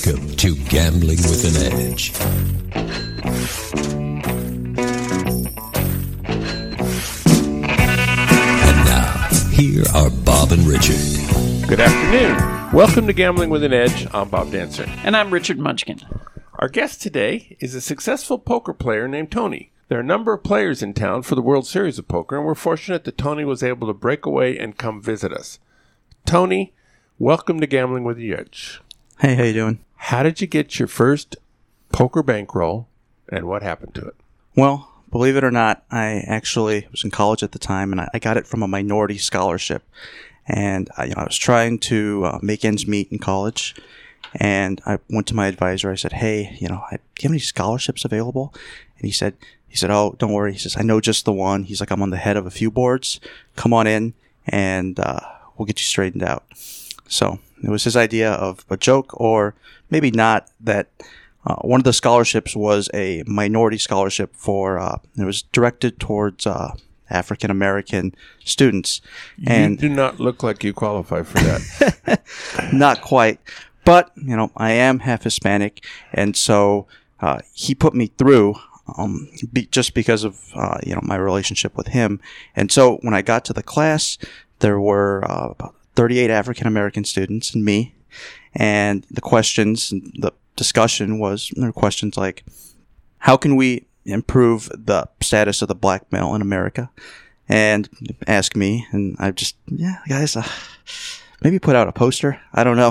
Welcome to Gambling with an Edge. And now, here are Bob and Richard. Good afternoon. Welcome to Gambling with an Edge. I'm Bob Dancer. And I'm Richard Munchkin. Our guest today is a successful poker player named Tony. There are a number of players in town for the World Series of Poker, and we're fortunate that Tony was able to break away and come visit us. Tony, welcome to Gambling with the Edge. Hey, how you doing? How did you get your first poker bankroll, and what happened to it? Well, believe it or not, I actually was in college at the time, and I got it from a minority scholarship. And I was trying to make ends meet in college, and I went to my advisor. I said, "Hey, do you have any scholarships available?" And he said, "Oh, don't worry." He says, "I know just the one." He's like, "I'm on the head of a few boards. Come on in, and we'll get you straightened out." So it was his idea of a joke, or maybe not, that one of the scholarships was a minority scholarship for, it was directed towards African-American students. And you do not look like you qualify for that. Not quite. But, I am half Hispanic, and so he put me through just because of, my relationship with him. And so when I got to the class, there were about 38 African-American students and me, and the questions, the discussion was, there were questions like, how can we improve the status of the black male in America? And ask me, and I just, guys, maybe put out a poster. I don't know.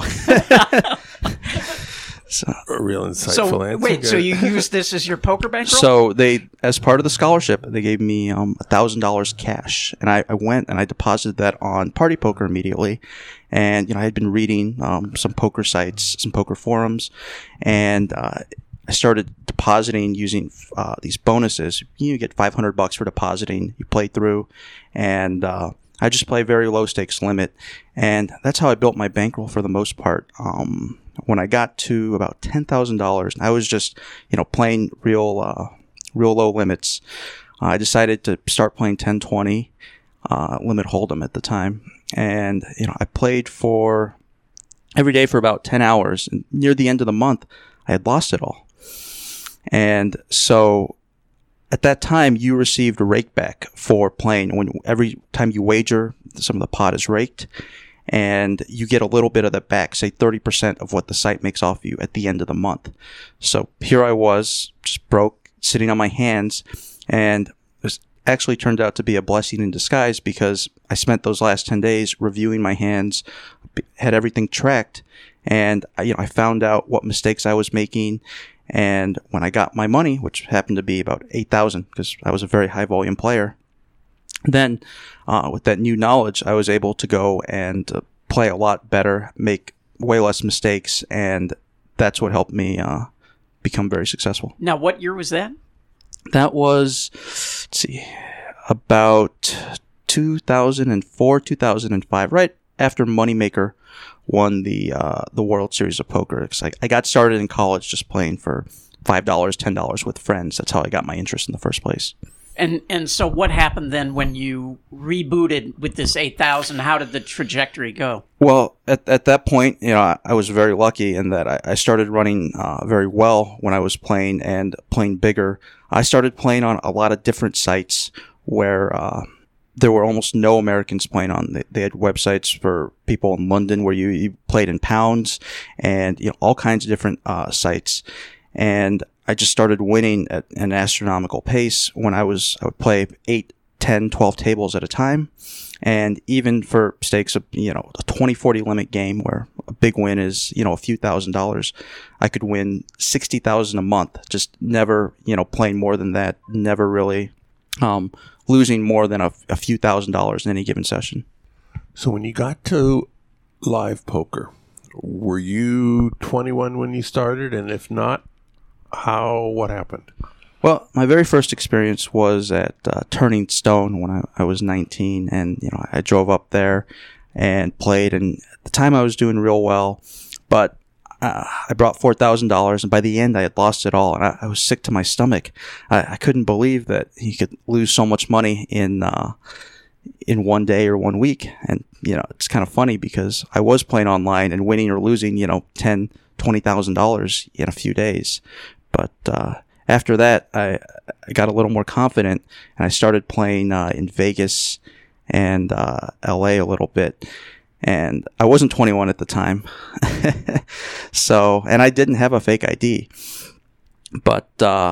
So, a real insightful answer. Wait, so you used this as your poker bankroll? So they, as part of the scholarship, they gave me $1,000 cash, and I went and I deposited that on Party Poker immediately. And I had been reading some poker sites, some poker forums, and I started depositing using these bonuses. You get $500 for depositing. You play through, and I just play very low stakes limit, and that's how I built my bankroll for the most part. When I got to about $10,000, I was just, playing real low limits. I decided to start playing 10-20 limit hold'em at the time, and I played for every day for about 10 hours. And near the end of the month, I had lost it all. And so at that time, you received a rake back for playing. When every time you wager, some of the pot is raked, and you get a little bit of that back, say 30% of what the site makes off you at the end of the month. So here I was, just broke, sitting on my hands, and it actually turned out to be a blessing in disguise, because I spent those last 10 days reviewing my hands, had everything tracked, and I found out what mistakes I was making. And when I got my money, which happened to be about $8,000, because I was a very high volume player, then with that new knowledge, I was able to go and play a lot better, make way less mistakes, and that's what helped me become very successful. Now, what year was that? That was, about 2004, 2005, right after Moneymaker won the World Series of Poker. It's like I got started in college just playing for $5, $10 with friends. That's how I got my interest in the first place. And so what happened then when you rebooted with this 8,000? How did the trajectory go? Well, at that point, I was very lucky in that I started running very well when I was playing, and playing bigger. I started playing on a lot of different sites where there were almost no Americans playing on. They had websites for people in London where you played in pounds, and all kinds of different sites. And I just started winning at an astronomical pace when I would play 8, 10, 12 tables at a time. And even for stakes of, a 20-40 limit game where a big win is, a few $1,000s, I could win $60,000 a month. Just never, playing more than that, never really losing more than a few $1,000s in any given session. So when you got to live poker, were you 21 when you started? And if not, what happened? Well, my very first experience was at Turning Stone when I was 19, and I drove up there and played, and at the time I was doing real well, but I brought $4,000, and by the end I had lost it all, and I was sick to my stomach. I couldn't believe that you could lose so much money in one day or 1 week. And it's kind of funny because I was playing online and winning or losing 10, $20,000 in a few days. But after that, I got a little more confident, and I started playing in Vegas and LA a little bit. And I wasn't 21 at the time. And I didn't have a fake ID. But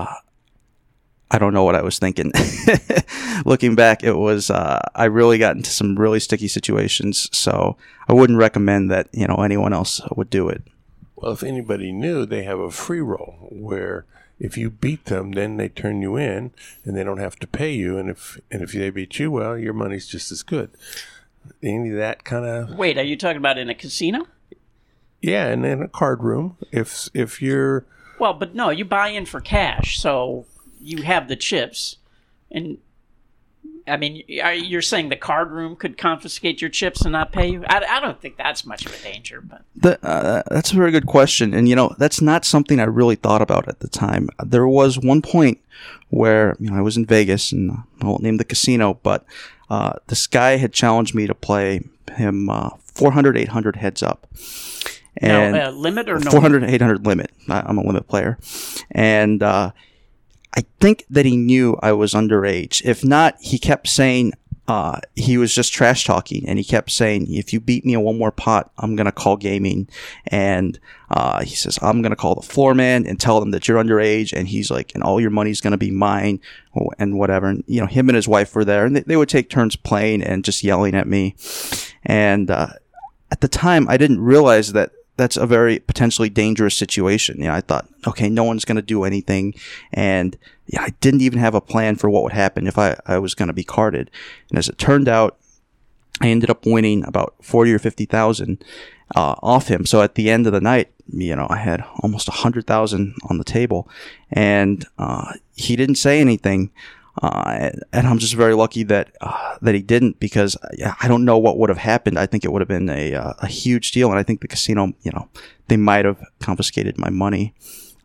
I don't know what I was thinking. Looking back, it was I really got into some really sticky situations. So I wouldn't recommend that anyone else would do it. Well, if anybody knew, they have a free roll where if you beat them, then they turn you in, and they don't have to pay you. And if they beat you, well, your money's just as good. Any of that kind of... Wait, are you talking about in a casino? Yeah, and in a card room. If you're... Well, but no, you buy in for cash, so you have the chips. And, I mean, you're saying the card room could confiscate your chips and not pay you? I don't think that's much of a danger. But that's a very good question. And, that's not something I really thought about at the time. There was one point where, I was in Vegas, and I won't name the casino, but... this guy had challenged me to play him 400, 800 heads up. And no, limit or no? 400, 800 limit. I'm a limit player. And I think that he knew I was underage. If not, he kept saying he was just trash talking. And he kept saying, if you beat me in one more pot, I'm going to call gaming. And he says, I'm going to call the floor man and tell them that you're underage. And he's like, and all your money's going to be mine and whatever. And, him and his wife were there, and they would take turns playing and just yelling at me. And at the time, I didn't realize that that's a very potentially dangerous situation. I thought, okay, no one's going to do anything. And I didn't even have a plan for what would happen if I was going to be carded. And as it turned out, I ended up winning about 40 or 50,000 off him. So at the end of the night, I had almost 100,000 on the table, and he didn't say anything. And I'm just very lucky that he didn't, because I don't know what would have happened. I think it would have been a huge deal, and I think the casino, they might have confiscated my money.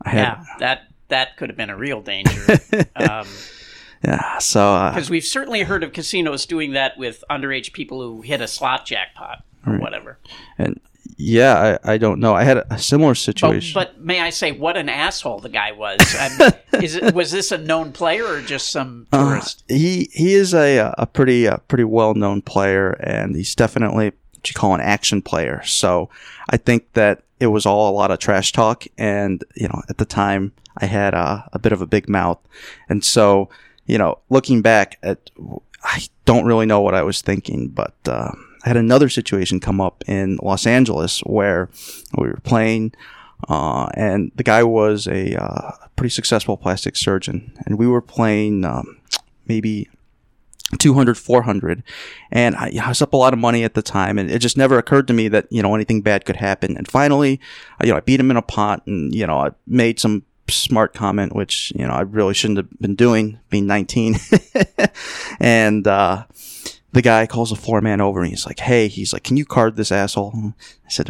That could have been a real danger. Yeah, so because we've certainly heard of casinos doing that with underage people who hit a slot jackpot or whatever. And yeah, I don't know. I had a similar situation. But may I say, what an asshole the guy was. Was this a known player or just some tourist? He is a pretty well-known player, and he's definitely what you call an action player. So I think that it was all a lot of trash talk, and at the time I had a bit of a big mouth, and so looking back I don't really know what I was thinking, but I had another situation come up in Los Angeles where we were playing, and the guy was a pretty successful plastic surgeon, and we were playing maybe 200, 400, and I was up a lot of money at the time, and it just never occurred to me that anything bad could happen. And finally, I beat him in a pot, and I made some smart comment, which I really shouldn't have been doing, being 19. And the guy calls the floor man over, and he's like, "Hey," he's like, "can you card this asshole?" I said,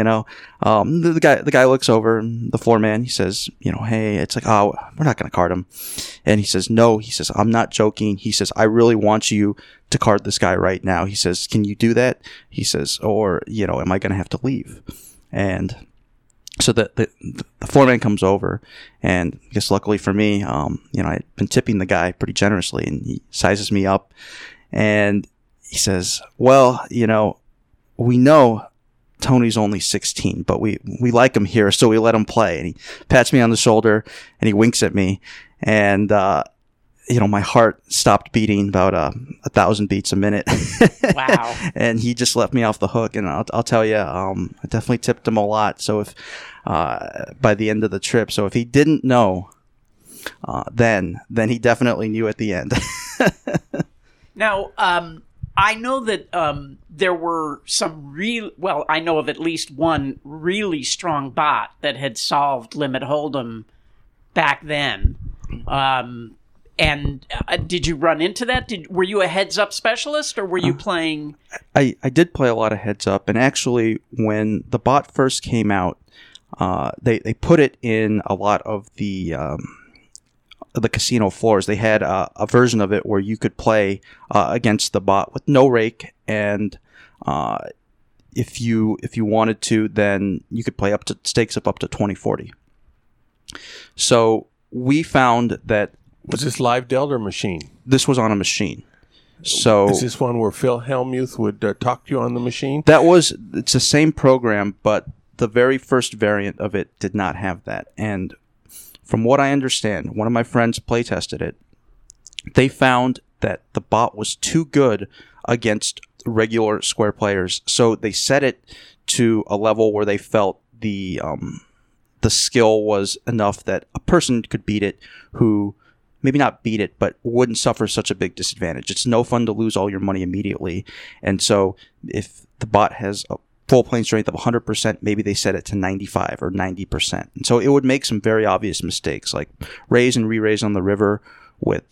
the guy looks over, and the floor man, he says, "Hey," it's like, "Oh, we're not going to card him." And he says, "No," he says, "I'm not joking." He says, "I really want you to card this guy right now." He says, "Can you do that?" He says, "Or, am I going to have to leave?" And so the foreman comes over, and I guess luckily for me, I'd been tipping the guy pretty generously, and he sizes me up, and he says, "Well, we know Tony's only 16, but we like him here, so we let him play." And he pats me on the shoulder, and he winks at me, and my heart stopped beating about 1,000 beats a minute. Wow. And he just let me off the hook. And I'll tell you, I definitely tipped him a lot. So if by the end of the trip, so if he didn't know then he definitely knew at the end. Now, I know that there were some I know of at least one really strong bot that had solved Limit Hold'em back then. And did you run into that? Were you a heads-up specialist, or were you playing? I did play a lot of heads-up, and actually, when the bot first came out, they put it in a lot of the casino floors. They had a version of it where you could play against the bot with no rake, and if you wanted to, then you could play up to stakes up to 2040. So we found that Was this live dealt or machine? this was on a machine. So Is this one where Phil Hellmuth would talk to you on the machine? it's the same program, but the very first variant of it did not have that. And from what I understand, one of my friends play tested it. They found that the bot was too good against regular Square players, so they set it to a level where they felt the skill was enough that a person could beat it who maybe not beat it, but wouldn't suffer such a big disadvantage. It's no fun to lose all your money immediately. And so if the bot has a full playing strength of 100%, maybe they set it to 95 or 90%. And so it would make some very obvious mistakes, like raise and re-raise on the river with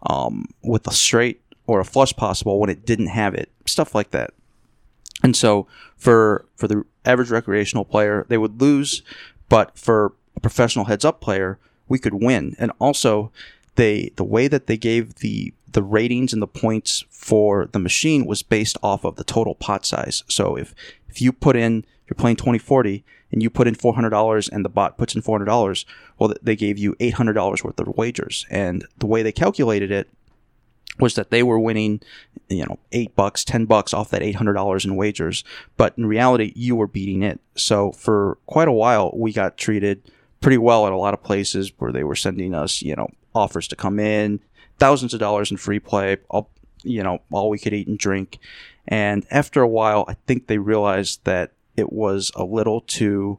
a straight or a flush possible when it didn't have it, stuff like that. And so for the average recreational player, they would lose, but for a professional heads-up player, we could win. And also, the way that they gave the ratings and the points for the machine was based off of the total pot size. So if you're playing 2040 and you put in $400 and the bot puts in $400, well, they gave you $800 worth of wagers. And the way they calculated it was that they were winning, $8, $10 off that $800 in wagers. But in reality, you were beating it. So for quite a while, we got treated pretty well at a lot of places where they were sending us, offers to come in, thousands of dollars in free play, all we could eat and drink. And after a while, I think they realized that it was a little too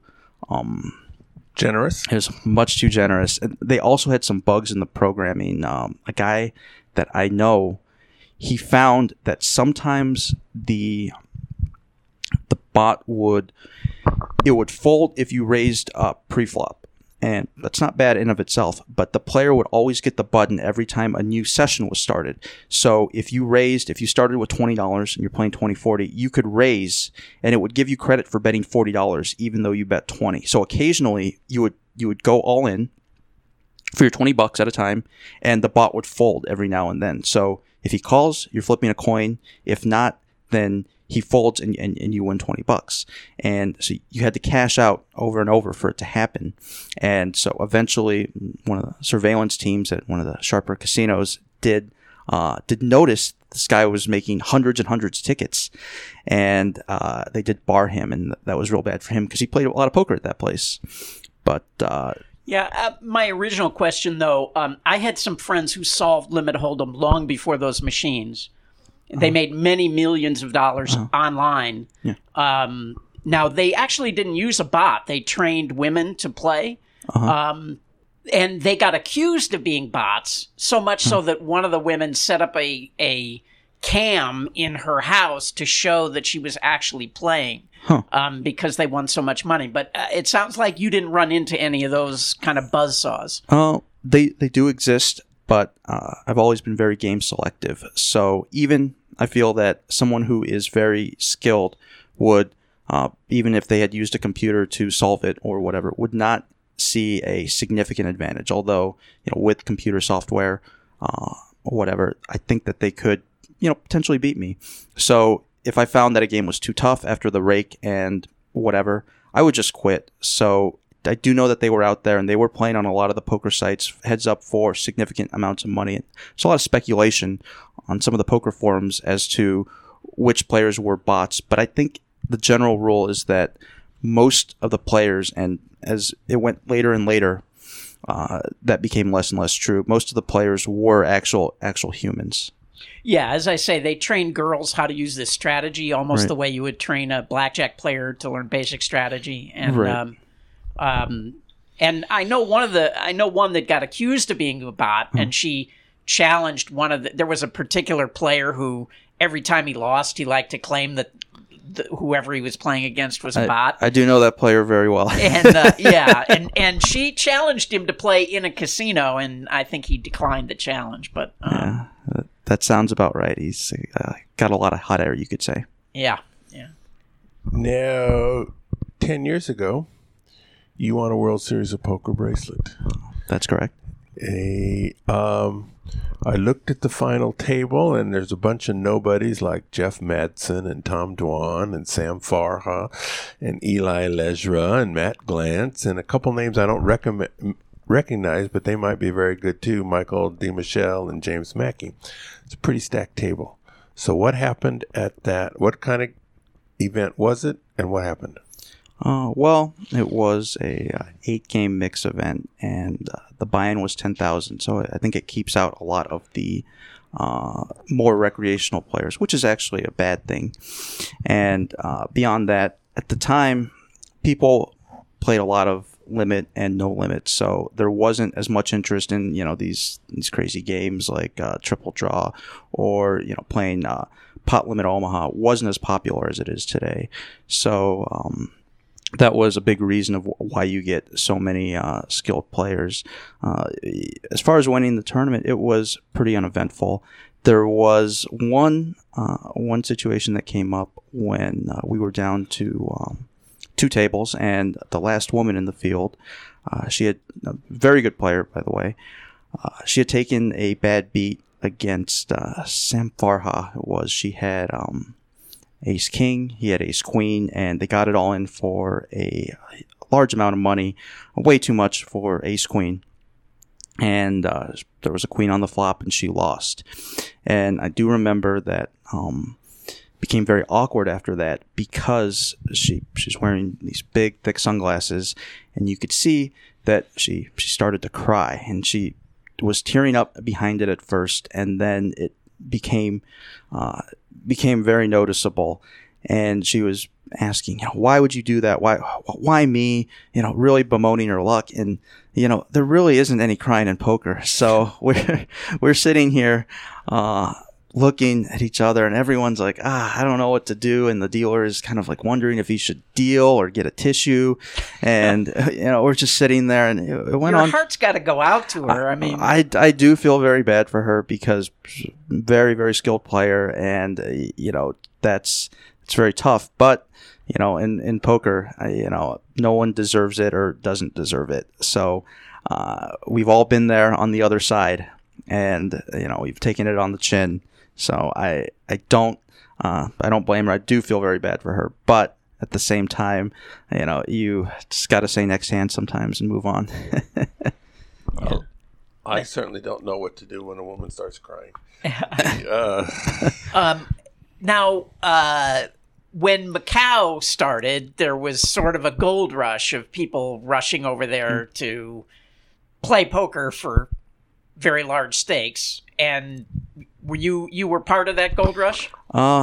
Generous? It was much too generous. And they also had some bugs in the programming. A guy that I know, he found that sometimes the bot would fold if you raised pre-flop. And that's not bad in of itself, but the player would always get the button every time a new session was started. So if you started with $20 and you're playing 2040, you could raise and it would give you credit for betting $40 even though you bet 20. So occasionally you would go all in for your $20 at a time, and the bot would fold every now and then. So if he calls, you're flipping a coin. If not, then he folds and you win $20. And so you had to cash out over and over for it to happen. And so eventually one of the surveillance teams at one of the sharper casinos did notice this guy was making hundreds and hundreds of tickets. And they did bar him, and that was real bad for him because he played a lot of poker at that place. But my original question, though, I had some friends who solved Limit Hold'em long before those machines. They made many millions of dollars online. Yeah. Now, they actually didn't use a bot. They trained women to play. And they got accused of being bots, so much so that one of the women set up a cam in her house to show that she was actually playing because they won so much money. But it sounds like you didn't run into any of those kind of buzzsaws. They do exist, but I've always been very game selective. So even I feel that someone who is very skilled would, even if they had used a computer to solve it or whatever, would not see a significant advantage. Although, with computer software or whatever, I think that they could, potentially beat me. So if I found that a game was too tough after the rake and whatever, I would just quit. So I do know that they were out there and they were playing on a lot of the poker sites, heads up for significant amounts of money. There's a lot of speculation on some of the poker forums as to which players were bots, but I think the general rule is that most of the players, and as it went later and later, that became less and less true. Most of the players were actual humans. Yeah, as I say, they train girls how to use this strategy almost the way you would train a blackjack player to learn basic strategy. And and I know one that got accused of being a bot, and she challenged there was a particular player who every time he lost, he liked to claim that whoever he was playing against was a bot. I do know that player very well. And and she challenged him to play in a casino, and I think he declined the challenge. But that sounds about right. He's got a lot of hot air, you could say. Yeah. Now, 10 years ago, you won a World Series of Poker bracelet. That's correct. I looked at the final table, and there's a bunch of nobodies like Jeff Madsen and Tom Dwan and Sam Farha and Eli Lejra and Matt Glantz and a couple names I don't recognize, but they might be very good too, Michael DeMichelle and James Mackey. It's a pretty stacked table. So what happened at that? What kind of event was it, and what happened? Well, it was a 8-game mix event, and the buy-in was $10,000. So I think it keeps out a lot of the more recreational players, which is actually a bad thing. And beyond that, at the time, people played a lot of limit and no limit, so there wasn't as much interest in these crazy games like Triple Draw or playing Pot Limit Omaha. Wasn't as popular as it is today. So that was a big reason of why you get so many skilled players. As far as winning the tournament, it was pretty uneventful. There was one situation that came up when we were down to 2 tables, and the last woman in the field, she had a very good player, by the way. She had taken a bad beat against Sam Farha. She had Ace King, he had Ace Queen, and they got it all in for a large amount of money, way too much for Ace Queen. And there was a queen on the flop, and she lost. And I do remember that became very awkward after that because she's wearing these big, thick sunglasses, and you could see that she started to cry, and she was tearing up behind it at first, and then it became very noticeable, and she was asking, why would you do that? Why me? Really bemoaning her luck. And there really isn't any crying in poker. So we're sitting here looking at each other, and everyone's like, I don't know what to do, and the dealer is kind of like wondering if he should deal or get a tissue, and we're just sitting there, and it went on. Your heart's got to go out to her. I do feel very bad for her because she's a very, very skilled player, and it's very tough. But in poker, no one deserves it or doesn't deserve it. So we've all been there on the other side, and we've taken it on the chin. So I don't blame her. I do feel very bad for her, but at the same time, you just got to say next hand sometimes and move on. Well, I certainly don't know what to do when a woman starts crying. Now, when Macau started, there was sort of a gold rush of people rushing over there to play poker for very large stakes. And you were part of that gold rush?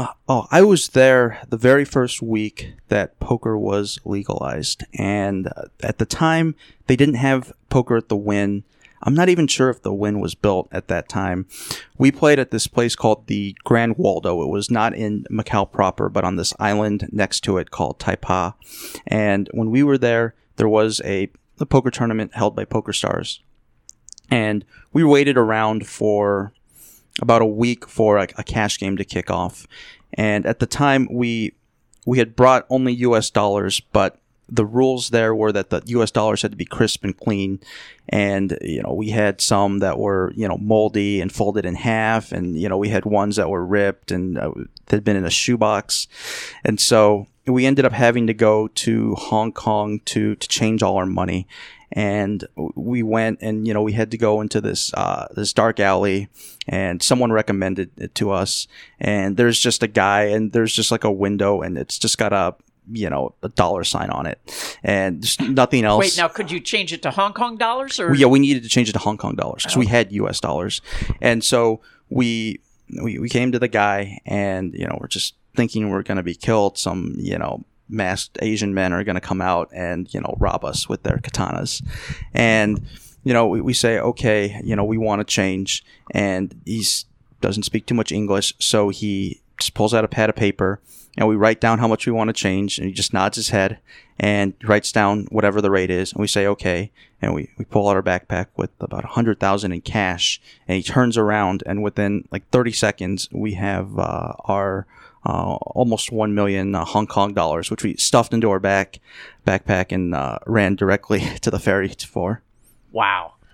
I was there the very first week that poker was legalized, and at the time they didn't have poker at the Wynn. I'm not even sure if the Wynn was built at that time. We played at this place called the Grand Waldo. It was not in Macau proper, but on this island next to it called Taipa. And when we were there, there was a poker tournament held by PokerStars. And we waited around for about a week for a cash game to kick off. And at the time, we had brought only US dollars, but the rules there were that the US dollars had to be crisp and clean. And, we had some that were, moldy and folded in half. And, we had ones that were ripped and had been in a shoebox. And so we ended up having to go to Hong Kong to change all our money. And we went, and we had to go into this dark alley, and someone recommended it to us. And there's just a guy, and there's just like a window, and it's just got a dollar sign on it, and there's nothing else. Wait, now could you change it to Hong Kong dollars? Or? Yeah, we needed to change it to Hong Kong dollars because we had US dollars, and so we came to the guy, and we're just thinking we're going to be killed. Some masked Asian men are going to come out and rob us with their katanas, and we say, okay, we want to change, and he doesn't speak too much English, so he just pulls out a pad of paper, and we write down how much we want to change, and he just nods his head and writes down whatever the rate is, and we say okay, and we pull out our backpack with about 100,000 in cash, and he turns around, and within like 30 seconds we have our almost 1 million Hong Kong dollars, which we stuffed into our backpack and ran directly to the ferry for. Wow.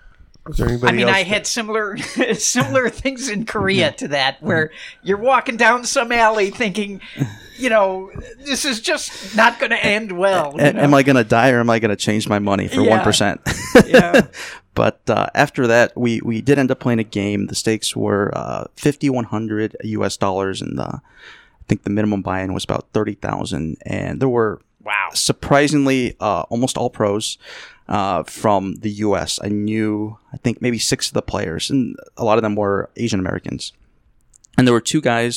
Was there anybody I mean, else? I had similar things in Korea to that, where you're walking down some alley thinking, this is just not going to end well. Am I going to die or am I going to change my money for Yeah. 1%? Yeah. But after that, we did end up playing a game. The stakes were $5,100 US dollars, and I think the minimum buy-in was about $30,000. And there were Wow. surprisingly almost all pros from the US. I think maybe 6 of the players, and a lot of them were Asian Americans. And there were 2 guys,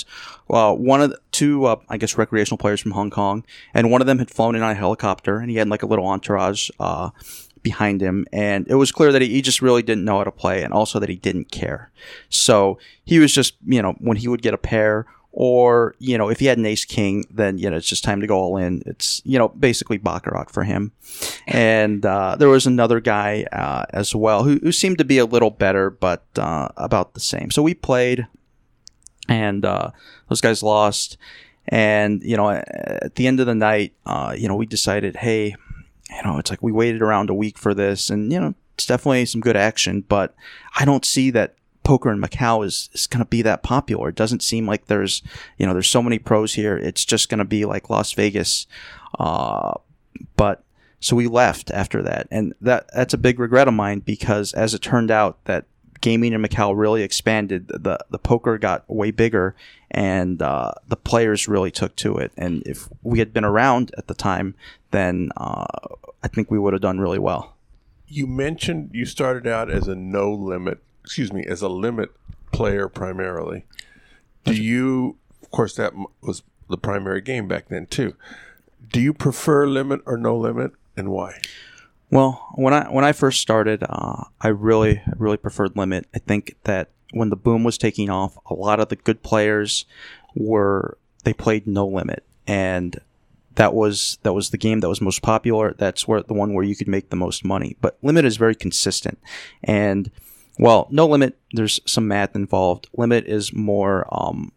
two recreational players from Hong Kong, and one of them had flown in on a helicopter, and he had like a little entourage behind him, and it was clear that he just really didn't know how to play, and also that he didn't care. So he was just, when he would get a pair, or, if he had an ace-king, then, it's just time to go all in. It's, basically baccarat for him. And there was another guy as well who seemed to be a little better, but about the same. So we played, and those guys lost. And, at the end of the night, we decided, hey, it's like we waited around a week for this, and, it's definitely some good action, but I don't see that poker in Macau is going to be that popular. It doesn't seem like there's so many pros here. It's just going to be like Las Vegas. But so we left after that, and that's a big regret of mine, because as it turned out, that gaming in Macau really expanded. The poker got way bigger, and the players really took to it. And if we had been around at the time, then I think we would have done really well. You mentioned you started out as a as a limit player primarily. Of course, that was the primary game back then too. Do you prefer limit or no limit, and why? Well, when I first started, I really preferred limit. I think that when the boom was taking off, a lot of the good players they played no limit, and that was the game that was most popular. That's the one where you could make the most money. But limit is very consistent, and well, no limit, there's some math involved. Limit is more,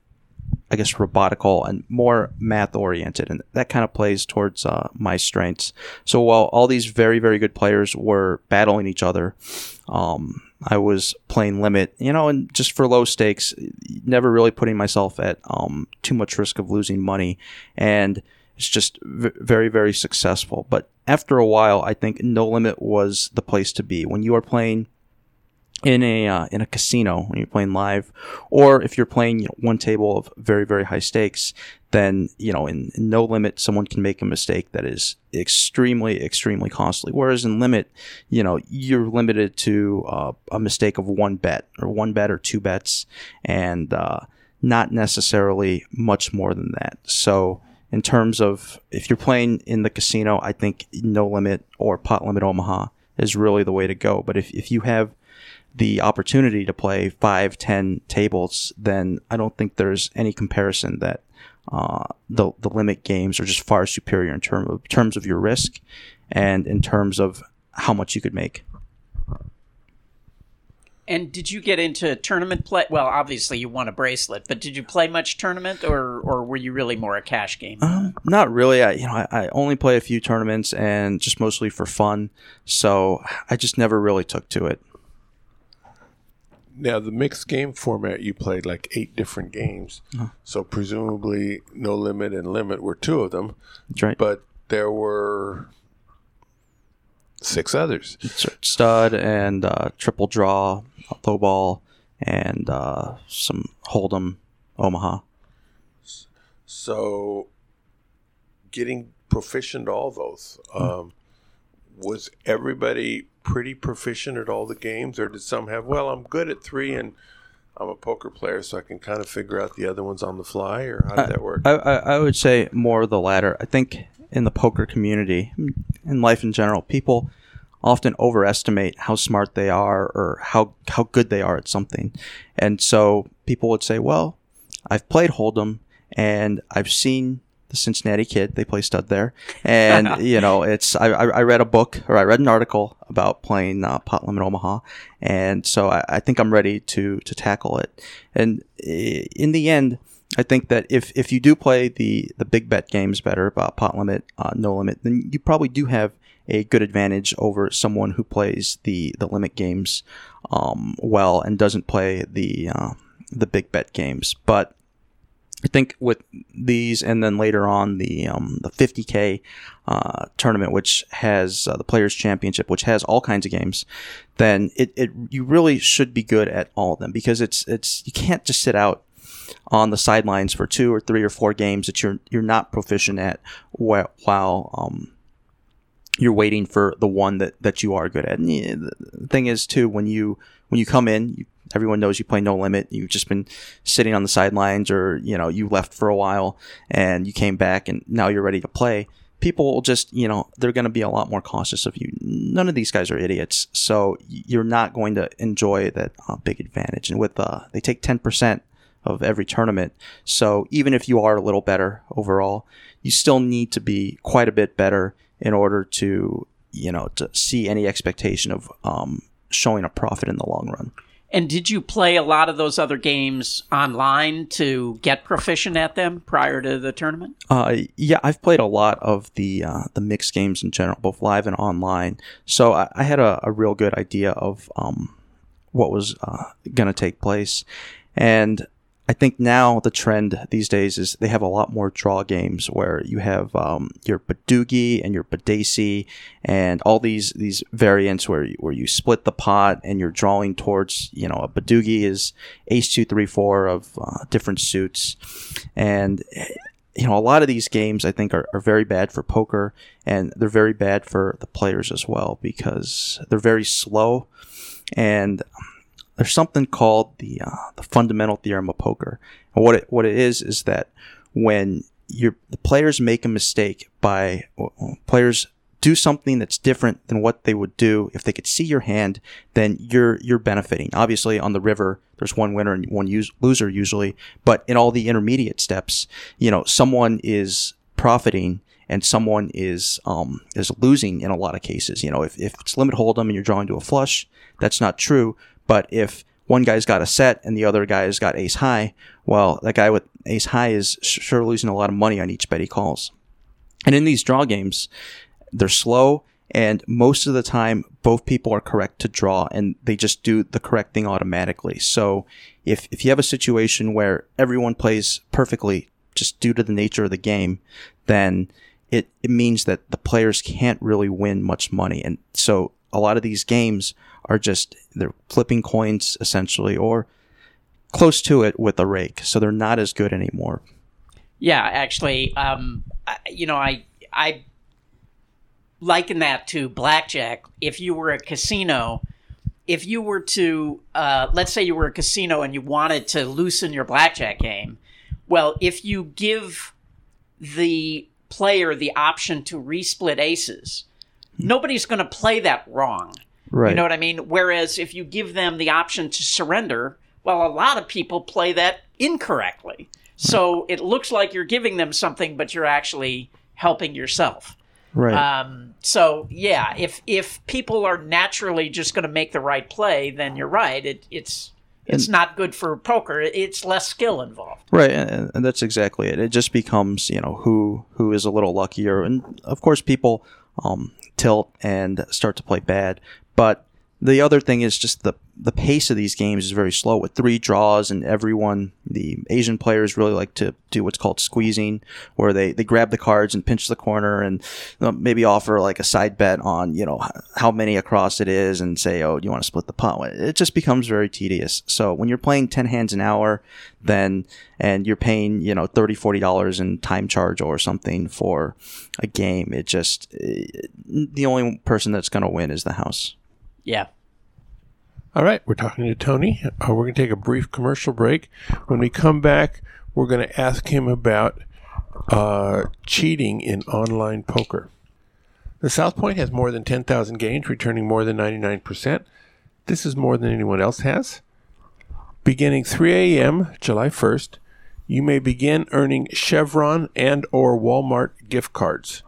robotical and more math oriented, and that kind of plays towards my strengths. So while all these very, very good players were battling each other, I was playing limit, and just for low stakes, never really putting myself at too much risk of losing money, and it's just very, very successful. But after a while, I think no limit was the place to be. When you are playing in a casino, when you're playing live, or if you're playing one table of very, very high stakes, then in no limit someone can make a mistake that is extremely, extremely costly. Whereas in limit, you're limited to a mistake of one bet or 2 bets, and not necessarily much more than that. So in terms of if you're playing in the casino, I think no limit or Pot Limit Omaha is really the way to go. But if you have the opportunity to play 5-10 tables, then I don't think there's any comparison that the limit games are just far superior in terms of your risk and in terms of how much you could make. And did you get into tournament play? Well, obviously you won a bracelet, but did you play much tournament, or were you really more a cash game? Not really. I only play a few tournaments, and just mostly for fun. So I just never really took to it. Now, the mixed game format, you played like 8 different games. So presumably no limit and limit were 2 of them. That's right. But there were 6 others. Stud and triple draw, low ball, and some Hold'em Omaha. So getting proficient at all those, was everybody pretty proficient at all the games, or did some have, well, I'm good at 3 and I'm a poker player, so I can kind of figure out the other ones on the fly, or how did that work? I would say more the latter. I think in the poker community, in life in general, people often overestimate how smart they are or how good they are at something. And so people would say, well, I've played Hold'em and I've seen the Cincinnati Kid, they play stud there. And, I read a book, or I read an article about playing Pot Limit Omaha. And so I think I'm ready to tackle it. And in the end, I think that if you do play the big bet games better, about Pot Limit, No Limit, then you probably do have a good advantage over someone who plays the limit games well and doesn't play the big bet games. But I think with these, and then later on the 50K tournament, which has the Players Championship, which has all kinds of games, then you really should be good at all of them, because it's you can't just sit out on the sidelines for 2 or 3 or 4 games that you're not proficient at while you're waiting for the one that you are good at. And the thing is too, when you come in, everyone knows you play No Limit. You've just been sitting on the sidelines, or you left for a while and you came back and now you're ready to play. People will just, they're going to be a lot more cautious of you. None of these guys are idiots, so you're not going to enjoy that big advantage. And with they take 10% of every tournament, so even if you are a little better overall, you still need to be quite a bit better in order to to see any expectation of showing a profit in the long run. And did you play a lot of those other games online to get proficient at them prior to the tournament? Yeah, I've played a lot of the mixed games in general, both live and online. So I had a real good idea of what was going to take place. And I think now the trend these days is they have a lot more draw games where you have your Badugi and your Badesi and all these variants where you split the pot and you're drawing towards, a Badugi is ace 2 3 4 of different suits. And a lot of these games I think are very bad for poker, and they're very bad for the players as well, because they're very slow. And there's something called the fundamental theorem of poker, and what it is that when the players make a mistake, players do something that's different than what they would do if they could see your hand, then you're benefiting. Obviously, on the river, there's one winner and one loser usually, but in all the intermediate steps, someone is profiting and someone is losing in a lot of cases. If it's limit hold'em and you're drawing to a flush, that's not true. But if one guy's got a set and the other guy's got ace high, well, that guy with ace high is sure losing a lot of money on each bet he calls. And in these draw games, they're slow, and most of the time, both people are correct to draw, and they just do the correct thing automatically. So if you have a situation where everyone plays perfectly just due to the nature of the game, then it means that the players can't really win much money. And so a lot of these games are they're flipping coins essentially, or close to it with a rake. So they're not as good anymore. Yeah, actually, I liken that to blackjack. If you were a casino, if you were to, let's say you were a casino and you wanted to loosen your blackjack game, well, if you give the player the option to resplit aces, nobody's going to play that wrong. Right. You know what I mean? Whereas if you give them the option to surrender, well, a lot of people play that incorrectly. So it looks like you're giving them something, but you're actually helping yourself. Right. So yeah, if people are naturally just going to make the right play, then you're right. It's not good for poker. It's less skill involved. Right, and that's exactly it. It just becomes, who is a little luckier. And of course people tilt and start to play bad. But the other thing is just the pace of these games is very slow with 3 draws, and the Asian players really like to do what's called squeezing, where they grab the cards and pinch the corner and maybe offer like a side bet on, how many across it is, and say, oh, do you want to split the pot? It just becomes very tedious. So when you're playing 10 hands an hour, and you're paying, $30, $40 in time charge or something for a game, the only person that's going to win is the house. Yeah. All right, we're talking to Tony. We're going to take a brief commercial break. When we come back, we're going to ask him about cheating in online poker. The South Point has more than 10,000 games, returning more than 99%. This is more than anyone else has. Beginning 3 a.m., July 1st, you may begin earning Chevron and or Walmart gift cards.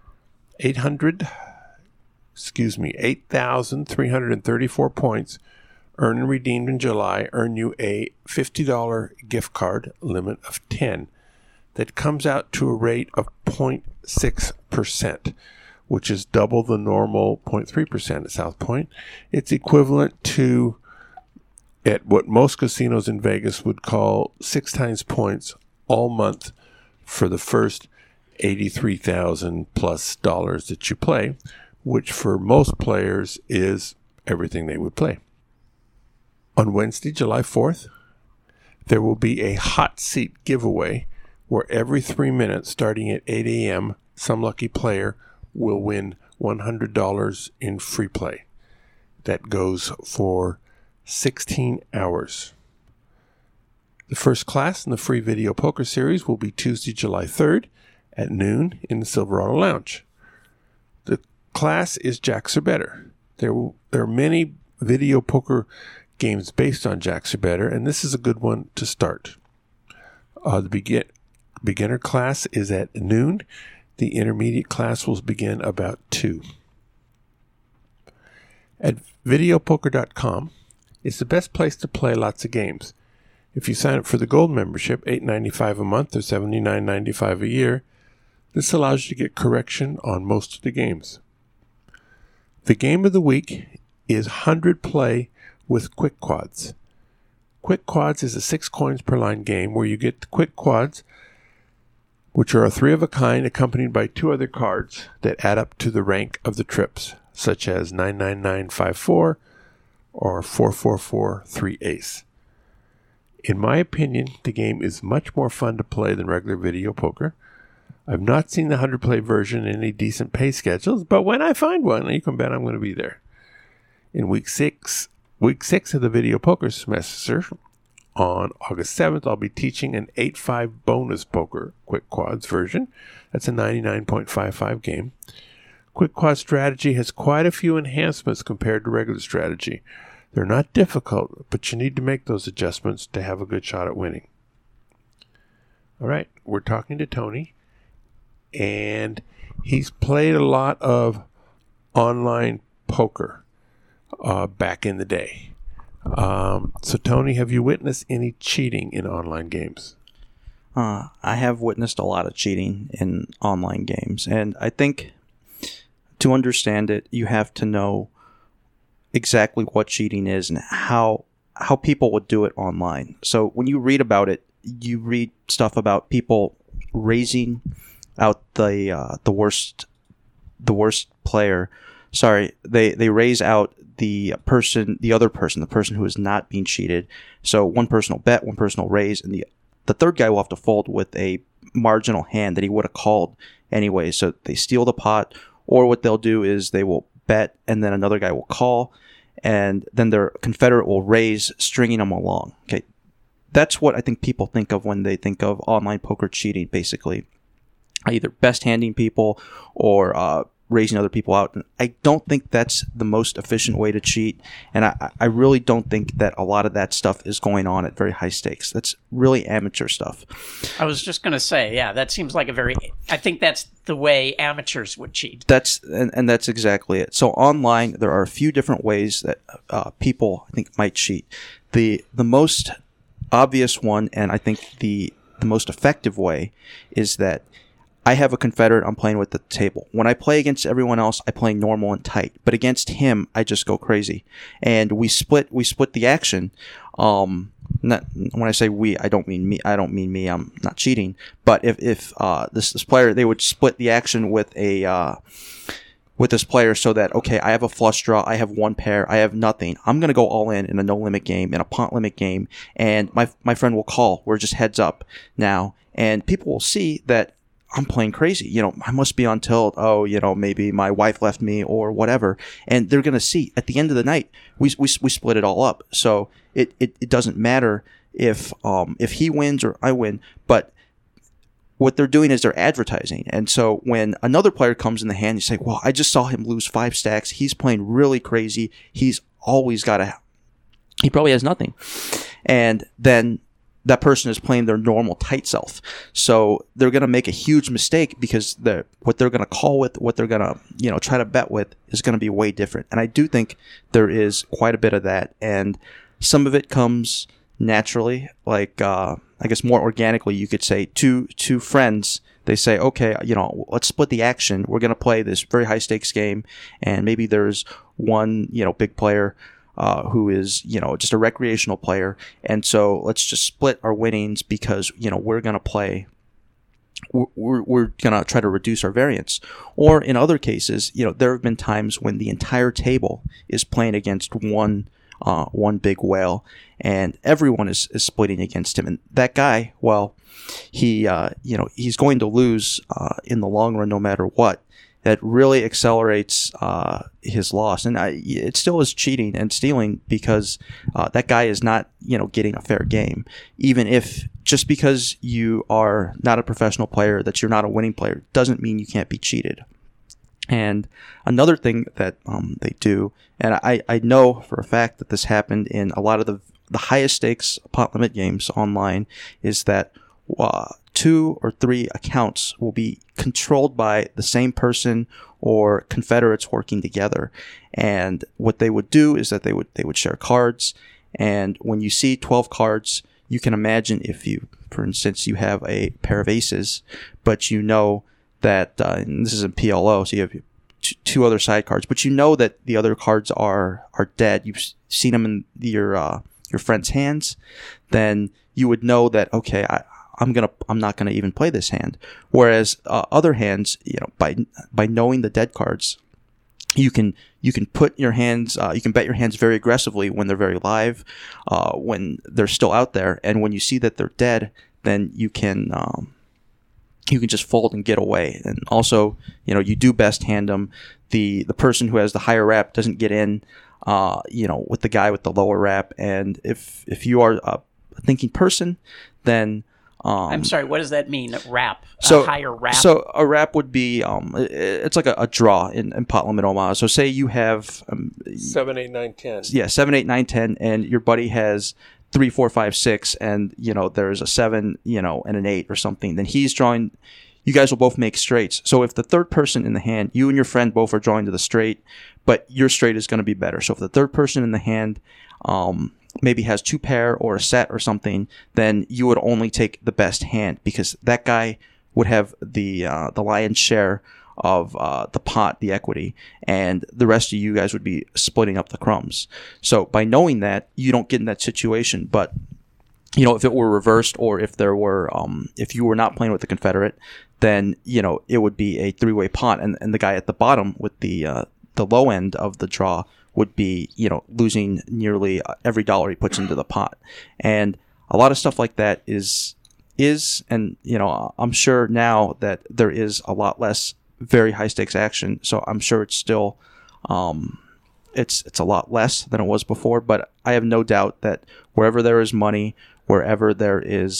8,334 points earned and redeemed in July earn you a $50 gift card, limit of 10. That comes out to a rate of 0.6%. which is double the normal 0.3% at South Point. It's equivalent to, at what most casinos in Vegas would call 6 times points all month for the first $83,000 plus that you play, which for most players is everything they would play. On Wednesday, July 4th, there will be a hot seat giveaway where every 3 minutes starting at 8 a.m., some lucky player will win $100 in free play. That goes for 16 hours. The first class in the free video poker series will be Tuesday, July 3rd at noon in the Silverado Lounge. The class is Jacks or Better. There are many video poker games based on Jacks or Better, and this is a good one to start. The beginner class is at noon. The intermediate class will begin about 2. At videopoker.com is the best place to play lots of games. If you sign up for the gold membership, $8.95 a month or $79.95 a year, this allows you to get correction on most of the games. The game of the week is 100 Play with Quick Quads. Quick Quads is a 6 coins per line game where you get the Quick Quads, which are a 3 of a kind accompanied by 2 other cards that add up to the rank of the trips, such as 99954 or 4443 ace. In my opinion, the game is much more fun to play than regular video poker. I've not seen the 100 Play version in any decent pay schedules, but when I find one, you can bet I'm going to be there. In week six of the video poker semester, on August 7th, I'll be teaching an 8-5 bonus poker Quick Quads version. That's a 99.55 game. Quick Quad strategy has quite a few enhancements compared to regular strategy. They're not difficult, but you need to make those adjustments to have a good shot at winning. All right, we're talking to Tony, and he's played a lot of online poker back in the day. So, Tony, have you witnessed any cheating in online games? I have witnessed a lot of cheating in online games, and I think to understand it, you have to know exactly what cheating is and how people would do it online. So when you read about it, you read stuff about people raising out the worst player. Sorry, they raise out the other person who is not being cheated. So one person will bet, one person will raise, and the third guy will have to fold with a marginal hand that he would have called anyway. So they steal the pot, or what they'll do is they will bet, and then another guy will call, and then their confederate will raise, stringing them along. Okay, that's what I think people think of when they think of online poker cheating, basically. Either best handing people or raising other people out. And I don't think that's the most efficient way to cheat, and I really don't think that a lot of that stuff is going on at very high stakes. That's really amateur stuff. I was just going to say, yeah, that seems like I think that's the way amateurs would cheat. That's exactly it. So online, there are a few different ways that people, I think, might cheat. The most obvious one, and I think the most effective way, is that I have a confederate I'm playing with at the table. When I play against everyone else, I play normal and tight. But against him, I just go crazy. And we split the action. When I say we, I don't mean me. I'm not cheating. But if this player, they would split the action with this player so that, okay, I have a flush draw, I have one pair, I have nothing. I'm going to go all in a no-limit game, in a punt limit game, and my friend will call. We're just heads up now. And people will see that I'm playing crazy. I must be on tilt. Oh, maybe my wife left me or whatever. And they're going to see at the end of the night, we split it all up. So it doesn't matter if he wins or I win, but what they're doing is they're advertising. And so when another player comes in the hand, you say, well, I just saw him lose 5 stacks. He's playing really crazy. He probably has nothing. And then that person is playing their normal tight self. So they're going to make a huge mistake because what they're going to call with, what they're going to, try to bet with is going to be way different. And I do think there is quite a bit of that. And some of it comes naturally. Like, I guess more organically, you could say two friends. They say, okay, let's split the action. We're going to play this very high stakes game, and maybe there's one, big player who is, just a recreational player, and so let's just split our winnings because we're going to play. We're going to try to reduce our variance. Or in other cases, there have been times when the entire table is playing against one big whale, and everyone is splitting against him. And that guy, well, he's going to lose in the long run no matter what. That really accelerates his loss. And it still is cheating and stealing because that guy is not, getting a fair game. Even if just because you are not a professional player, that you're not a winning player, doesn't mean you can't be cheated. And another thing that they do, and I know for a fact that this happened in a lot of the highest stakes pot limit games online, is that 2 or 3 accounts will be controlled by the same person or confederates working together. And what they would do is that they would share cards. And when you see 12 cards, you can imagine if you, for instance, you have a pair of aces, but you know that, and this is in PLO, so you have 2 other side cards, but you know that the other cards are dead. You've seen them in your friend's hands, then you would know that, okay, I'm not gonna even play this hand. Whereas other hands, by knowing the dead cards, you can put your hands, you can bet your hands very aggressively when they're very live, when they're still out there, and when you see that they're dead, then you can just fold and get away. And also, you do best hand them. The person who has the higher wrap doesn't get in, with the guy with the lower wrap. And if you are a thinking person, then I'm sorry, what does that mean? Wrap? So, a higher wrap? So a wrap would be, it's like a draw in pot limit Omaha. So say you have 7, 8, 9, 10. Yeah, 7, 8, 9, 10, and your buddy has 3, 4, 5, 6, and there's a 7, and an 8 or something. Then he's drawing. You guys will both make straights. So if the third person in the hand, you and your friend both are drawing to the straight, but your straight is going to be better. So if the third person in the hand maybe has 2 pair or a set or something, then you would only take the best hand because that guy would have the lion's share of the pot, the equity, and the rest of you guys would be splitting up the crumbs. So by knowing that, you don't get in that situation. But if it were reversed, or if there were if you were not playing with the Confederate, then it would be a 3-way pot, and the guy at the bottom with the low end of the draw would be, losing nearly every dollar he puts into the pot. And a lot of stuff like that is, and, I'm sure now that there is a lot less very high stakes action. So I'm sure it's still, it's a lot less than it was before, but I have no doubt that wherever there is money, wherever there is,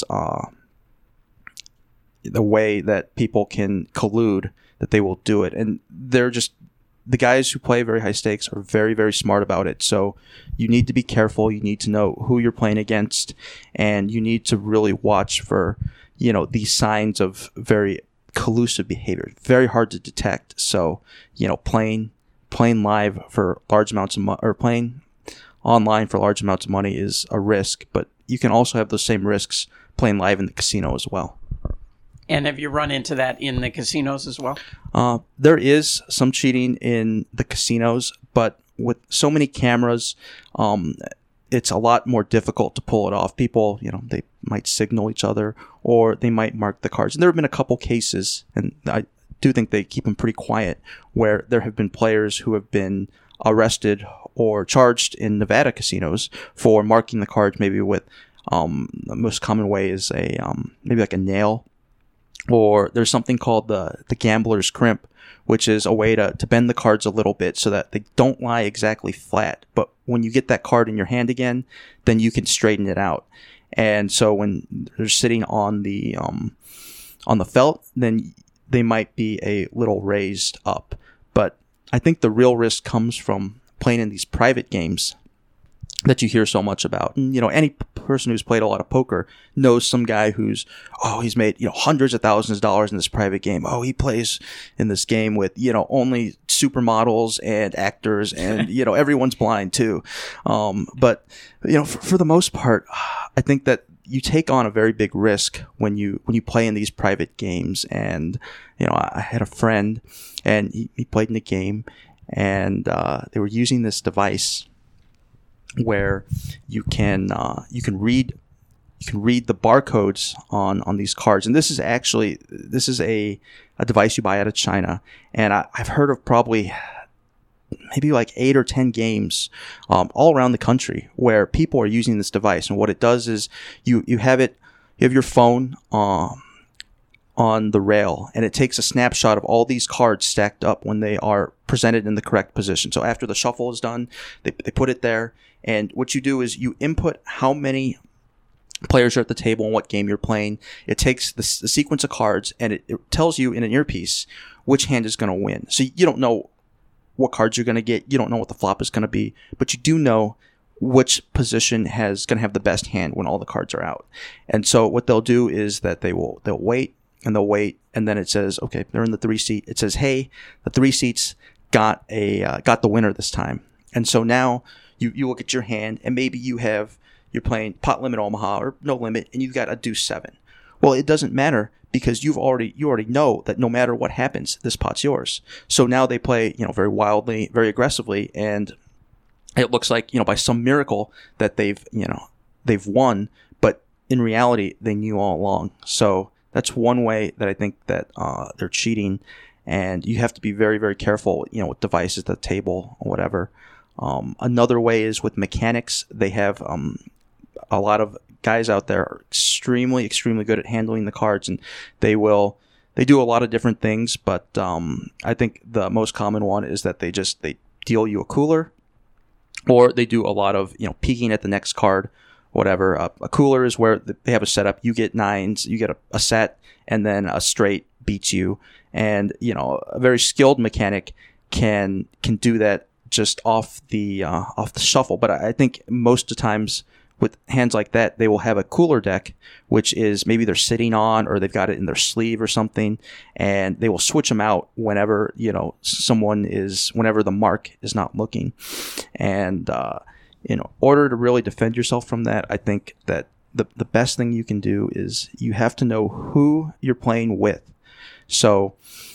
the way that people can collude, that they will do it. And the guys who play very high stakes are very, very smart about it. So you need to be careful. You need to know who you're playing against, and you need to really watch for, these signs of very collusive behavior. Very hard to detect. So, playing live for large amounts of money, or playing online for large amounts of money is a risk, but you can also have those same risks playing live in the casino as well. And have you run into that in the casinos as well? There is some cheating in the casinos, but with so many cameras, it's a lot more difficult to pull it off. People, they might signal each other, or they might mark the cards. And there have been a couple cases, and I do think they keep them pretty quiet, where there have been players who have been arrested or charged in Nevada casinos for marking the cards, maybe with the most common way is maybe like a nail. Or there's something called the gambler's crimp, which is a way to bend the cards a little bit so that they don't lie exactly flat. But when you get that card in your hand again, then you can straighten it out. And so when they're sitting on the felt, then they might be a little raised up. But I think the real risk comes from playing in these private games that you hear so much about. And, any person who's played a lot of poker knows some guy he's made, hundreds of thousands of dollars in this private game. Oh, he plays in this game with, only supermodels and actors, and, everyone's blind too. But, for the most part, I think that you take on a very big risk when you play in these private games. And I had a friend, and he played in a game, and they were using this device where you can read the barcodes on these cards. And this is a device you buy out of China, and I've heard of probably maybe like 8 or 10 games all around the country where people are using this device. And what it does is you have your phone on the rail, and it takes a snapshot of all these cards stacked up when they are presented in the correct position. So after the shuffle is done, they put it there, and what you do is you input how many players are at the table and what game you're playing. It takes the sequence of cards, and it tells you in an earpiece which hand is going to win. So you don't know what cards you're going to get. You don't know what the flop is going to be, but you do know which position is going to have the best hand when all the cards are out. And so what they'll do is that they'll wait, and then it says, okay, they're in the 3 seat. It says, hey, the 3 seats got the winner this time. And so now you look at your hand, and maybe you're playing pot limit Omaha or no limit, and you've got a deuce 7. Well, it doesn't matter, because you already know that no matter what happens, this pot's yours. So now they play, very wildly, very aggressively, and it looks like, by some miracle that they've won, but in reality, they knew all along. So that's one way that I think that they're cheating, and you have to be very, very careful, with devices at the table or whatever. Another way is with mechanics. They have a lot of guys out there are extremely, extremely good at handling the cards, and they do a lot of different things, but I think the most common one is that they deal you a cooler, or they do a lot of peeking at the next card, whatever. A cooler is where they have a setup. You get 9s, you get a set, and then a straight beats you, and a very skilled mechanic can do that just off the shuffle. But I think most of the times with hands like that, they will have a cooler deck, which is maybe they're sitting on, or they've got it in their sleeve or something, and they will switch them out whenever whenever the mark is not looking. And in order to really defend yourself from that, I think that the best thing you can do is you have to know who you're playing with. So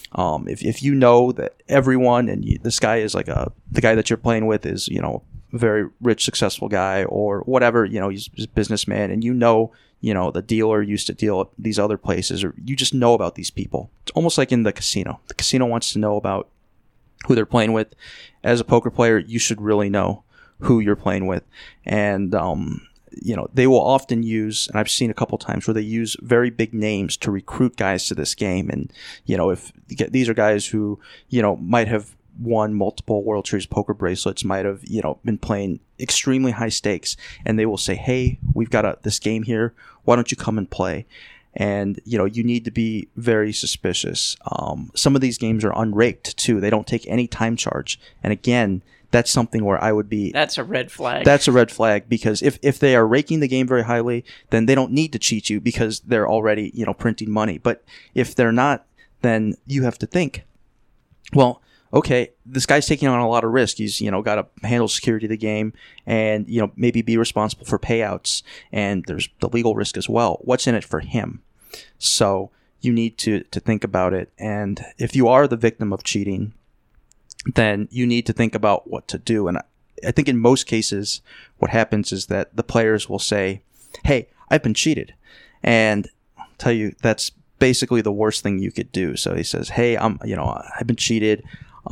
if you know that everyone, and this guy is like the guy that you're playing with is a very rich, successful guy, or whatever, he's a businessman, and the dealer used to deal at these other places, or you just know about these people. It's almost like in the casino. The casino wants to know about who they're playing with. As a poker player, you should really know who you're playing with. And they will often use, and I've seen a couple times where they use very big names to recruit guys to this game. And if these are guys who might have won multiple World Series poker bracelets, might have been playing extremely high stakes, and they will say, hey, we've got this game here, why don't you come and play? And you need to be very suspicious. Some of these games are unraked too. They don't take any time charge, and again, that's something where I would be... That's a red flag. That's a red flag, because if they are raking the game very highly, then they don't need to cheat you, because they're already printing money. But if they're not, then you have to think, well, okay, this guy's taking on a lot of risk. He's, got to handle security of the game, and, maybe be responsible for payouts. And there's the legal risk as well. What's in it for him? So you need to think about it. And if you are the victim of cheating, then you need to think about what to do. And I think in most cases, what happens is that the players will say, hey, I've been cheated. And I'll tell you, that's basically the worst thing you could do. So he says, hey, I've been cheated.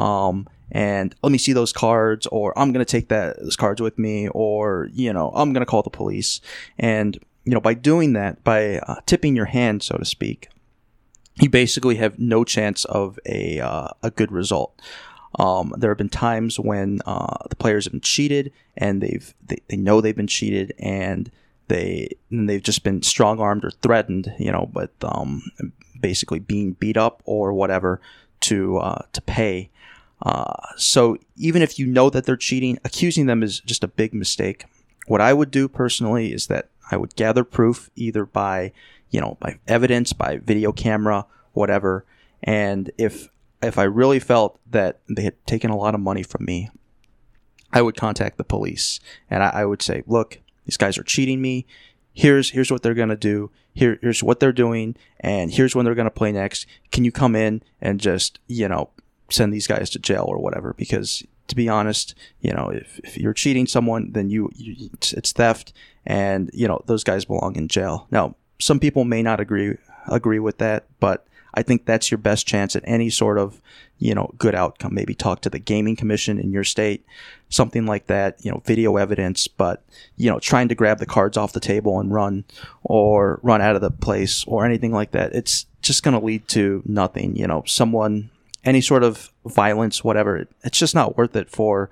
And let me see those cards, or I'm going to take those cards with me, or, I'm going to call the police. And, by doing that, by tipping your hand, so to speak, you basically have no chance of a good result. There have been times when the players have been cheated, and they know they've been cheated, and they've just been strong-armed or threatened, but basically being beat up or whatever to pay. So even if you know that they're cheating, accusing them is just a big mistake. What I would do personally is that I would gather proof, either by evidence, by video camera, whatever. And if I really felt that they had taken a lot of money from me, I would contact the police, and I would say, look, these guys are cheating me. here's what they're going to do. Here's what they're doing, and here's when they're going to play next. Can you come in and just, send these guys to jail or whatever? Because to be honest, if you're cheating someone, then it's theft, and those guys belong in jail. Now, some people may not agree with that, but I think that's your best chance at any sort of, good outcome. Maybe talk to the gaming commission in your state, something like that, video evidence, but, trying to grab the cards off the table and run out of the place or anything like that, it's just going to lead to nothing. Any sort of violence, whatever, it's just not worth it for,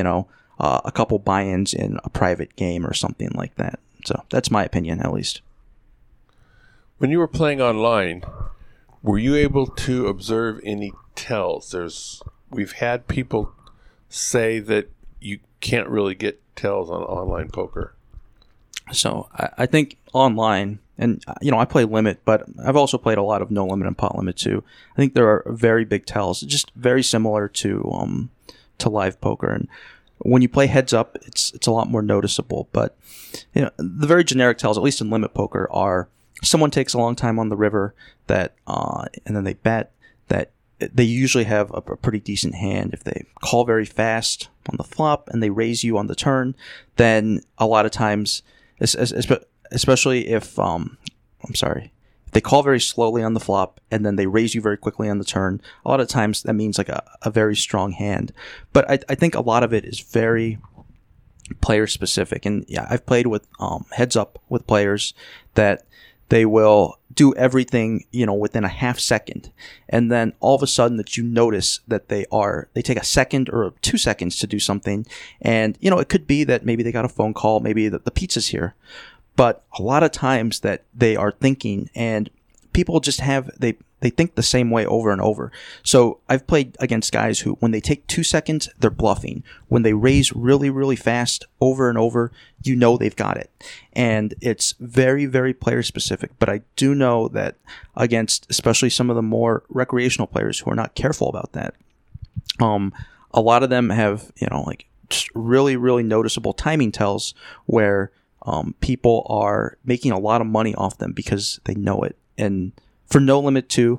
a couple buy-ins in a private game or something like that. So that's my opinion, at least. When you were playing online, were you able to observe any tells? We've had people say that you can't really get tells on online poker. So I think online, and I play limit, but I've also played a lot of no limit and pot limit too. I think there are very big tells, just very similar to live poker. And when you play heads up, it's a lot more noticeable. But the very generic tells, at least in limit poker, are someone takes a long time on the river that, and then they bet that they usually have a pretty decent hand. If they call very fast on the flop and they raise you on the turn, then a lot of times, especially if if they call very slowly on the flop and then they raise you very quickly on the turn, a lot of times that means like a very strong hand. But I think a lot of it is very player specific. And yeah, I've played with heads up with players that they will do everything, within a half second. And then all of a sudden that you notice that they take a second or 2 seconds to do something. And, it could be that maybe they got a phone call, maybe that the pizza's here. But a lot of times that they are thinking, and people just they think the same way over and over. So I've played against guys who, when they take 2 seconds, they're bluffing. When they raise really, really fast over and over, they've got it. And it's very, very player specific. But I do know that against especially some of the more recreational players who are not careful about that, a lot of them have, just really, really noticeable timing tells where people are making a lot of money off them because they know it. And for No Limit 2,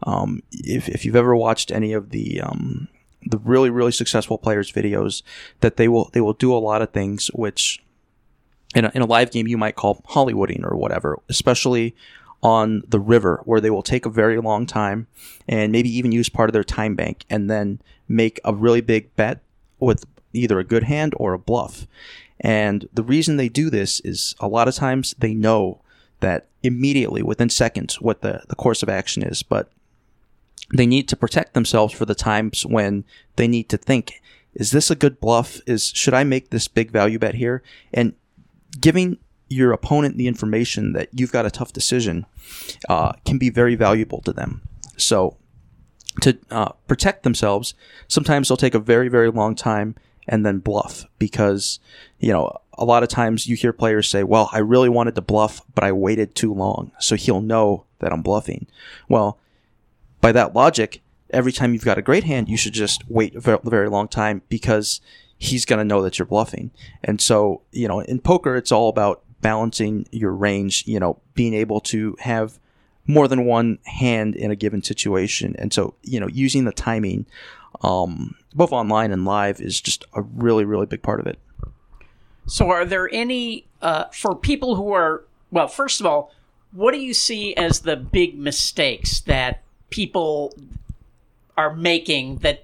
if you've ever watched any of the really, really successful players' videos, that they will do a lot of things which in a live game you might call Hollywooding or whatever, especially on the river, where they will take a very long time and maybe even use part of their time bank and then make a really big bet with either a good hand or a bluff. And the reason they do this is a lot of times they know that immediately, within seconds, what the course of action is, but they need to protect themselves for the times when they need to think, is this a good bluff? Should I make this big value bet here? And giving your opponent the information that you've got a tough decision can be very valuable to them. So to protect themselves, sometimes they'll take a very, very long time and then bluff, because a lot of times you hear players say, well, I really wanted to bluff, but I waited too long, so he'll know that I'm bluffing. Well, by that logic, every time you've got a great hand, you should just wait a very, very long time, because he's going to know that you're bluffing. And so, in poker, it's all about balancing your range, being able to have more than one hand in a given situation. And so, using the timing, both online and live, is just a really, really big part of it. So are there any, for people who are, well, first of all, what do you see as the big mistakes that people are making that,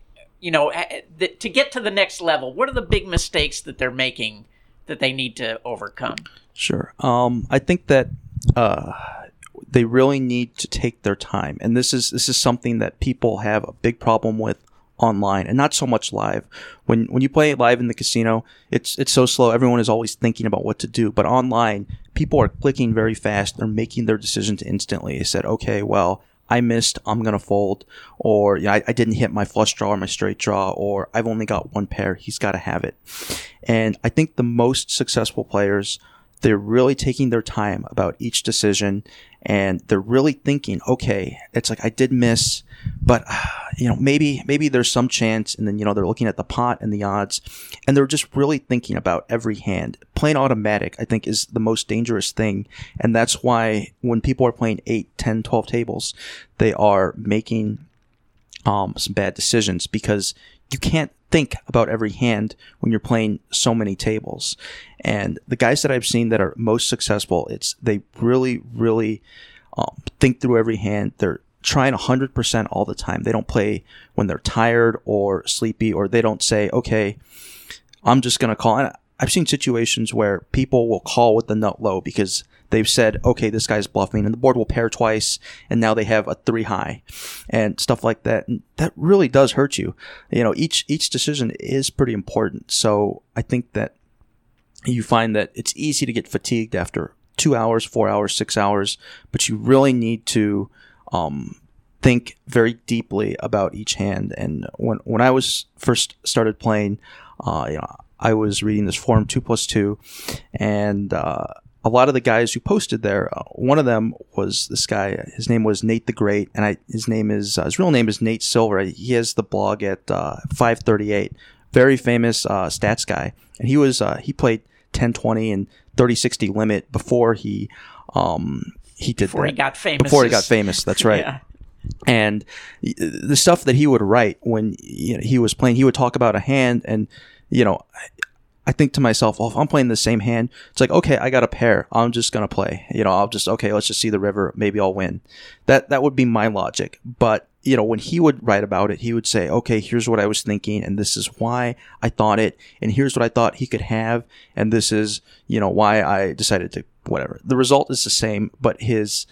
to get to the next level? What are the big mistakes that they're making that they need to overcome? Sure. I think that they really need to take their time. And this is something that people have a big problem with online, and not so much live. When you play live in the casino, it's so slow. Everyone is always thinking about what to do. But online, people are clicking very fast. They're making their decisions instantly. They said, okay, well, I missed, I'm going to fold. Or I didn't hit my flush draw or my straight draw. Or I've only got one pair. He's got to have it. And I think the most successful players, they're really taking their time about each decision, and they're really thinking, okay, it's like I did miss, but maybe there's some chance. And then they're looking at the pot and the odds, and they're just really thinking about every hand, playing automatic, I think, is the most dangerous thing. And that's why when people are playing 8, 10, 12 tables, they are making some bad decisions, because you can't think about every hand when you're playing so many tables. And the guys that I've seen that are most successful, they really, really think through every hand. They're trying 100% all the time. They don't play when they're tired or sleepy, or they don't say, okay, I'm just going to call. And I've seen situations where people will call with the nut low because they've said, okay, this guy's bluffing, and the board will pair twice, and now they have a 3 high and stuff like that. And that really does hurt you. Each decision is pretty important. So I think that you find that it's easy to get fatigued after 2 hours, 4 hours, 6 hours, but you really need to think very deeply about each hand. And when I was first started playing, I was reading this forum 2+2, and a lot of the guys who posted there, one of them was this guy. His name was Nate the Great, and his real name is Nate Silver. He has the blog at 538. Very famous stats guy, and he played 10-20 and 30-60 limit before he did before that. He got famous. Before he got famous, that's right. Yeah. And the stuff that he would write when he was playing, he would talk about a hand, and I think to myself, well, if I'm playing the same hand, it's like, okay, I got a pair. I'm just going to play. Let's just see the river. Maybe I'll win. That would be my logic. But, when he would write about it, he would say, okay, here's what I was thinking, and this is why I thought it, and here's what I thought he could have, and this is, why I decided to whatever. The result is the same, but his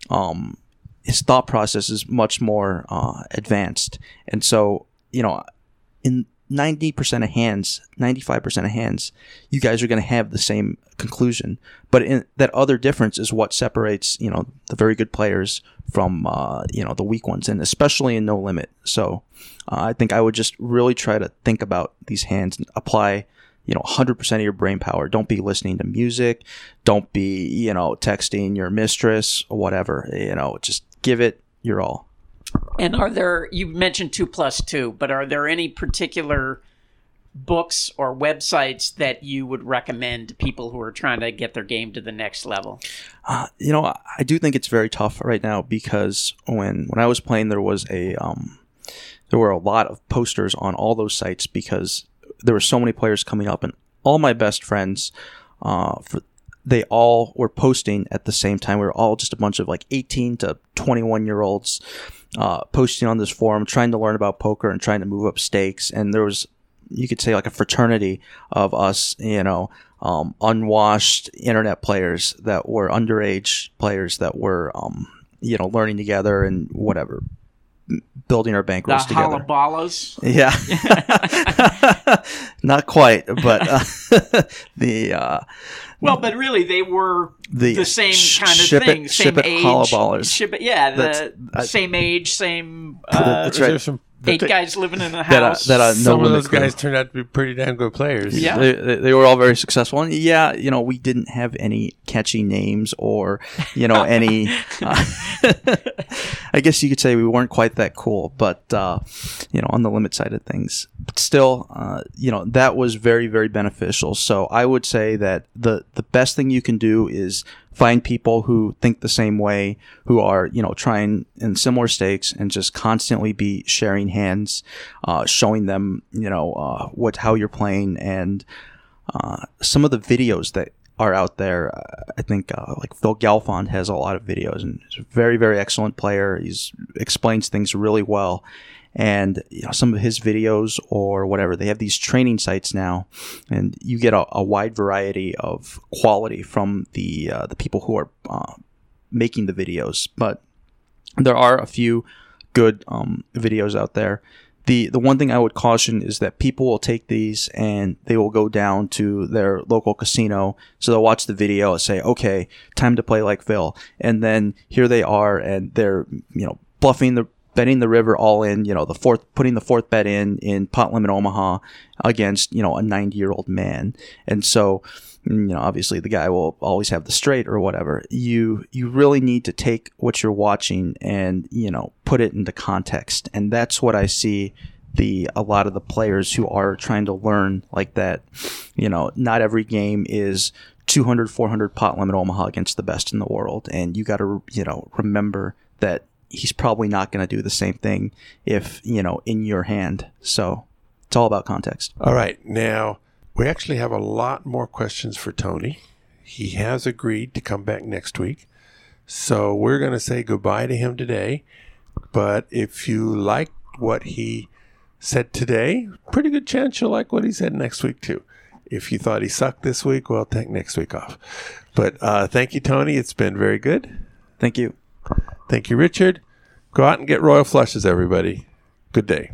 thought process is much more advanced. And so, in 90% of hands, 95% of hands, you guys are going to have the same conclusion. But that other difference is what separates, the very good players from, the weak ones, and especially in no limit. So I think I would just really try to think about these hands and apply, 100% of your brain power. Don't be listening to music. Don't be, texting your mistress or whatever. Just give it your all. And you mentioned 2+2, but are there any particular books or websites that you would recommend to people who are trying to get their game to the next level? I do think it's very tough right now, because when I was playing, there were a lot of posters on all those sites, because there were so many players coming up, and all my best friends, they all were posting at the same time. We were all just a bunch of 18 to 21-year-olds posting on this forum, trying to learn about poker and trying to move up stakes. And there was, you could say, a fraternity of us, unwashed internet players that were underage players that were, learning together and whatever, building our bankrolls together. The halabalas? Yeah. Not quite, but but really, they were the same kind of thing. Same age. Same age, same... that's right. 8 guys living in a house. Some of those guys turned out to be pretty damn good players. Yeah. They were all very successful. And we didn't have any catchy names or, any... I guess you could say we weren't quite that cool, but, on the limit side of things. But still, that was very, very beneficial. So I would say that the best thing you can do is find people who think the same way, who are, trying in similar stakes, and just constantly be sharing hands, showing them, how you're playing. And some of the videos that are out there, I think Phil Galfond has a lot of videos, and he's a very, very excellent player. He explains things really well. And some of his videos or whatever, they have these training sites now, and you get a wide variety of quality from the people who are making the videos. But there are a few good videos out there. The one thing I would caution is that people will take these and they will go down to their local casino. So they'll watch the video and say, okay, time to play like Phil. And then here they are, and they're, betting the river all in, putting the fourth bet in Pot Limit Omaha against, a 90-year-old man. And so, obviously the guy will always have the straight or whatever. You really need to take what you're watching and, put it into context. And that's what I see a lot of the players who are trying to learn like that. Not every game is 200, 400 pot limit Omaha against the best in the world, and you got to remember that he's probably not going to do the same thing if in your hand. So it's all about context. All right, now we actually have a lot more questions for Tony. He has agreed to come back next week, so we're going to say goodbye to him today. But if you liked what he said today, pretty good chance you'll like what he said next week too. If you thought he sucked this week, well, take next week off. But thank you, Tony. It's been very good. Thank you. Thank you, Richard. Go out and get royal flushes, everybody. Good day.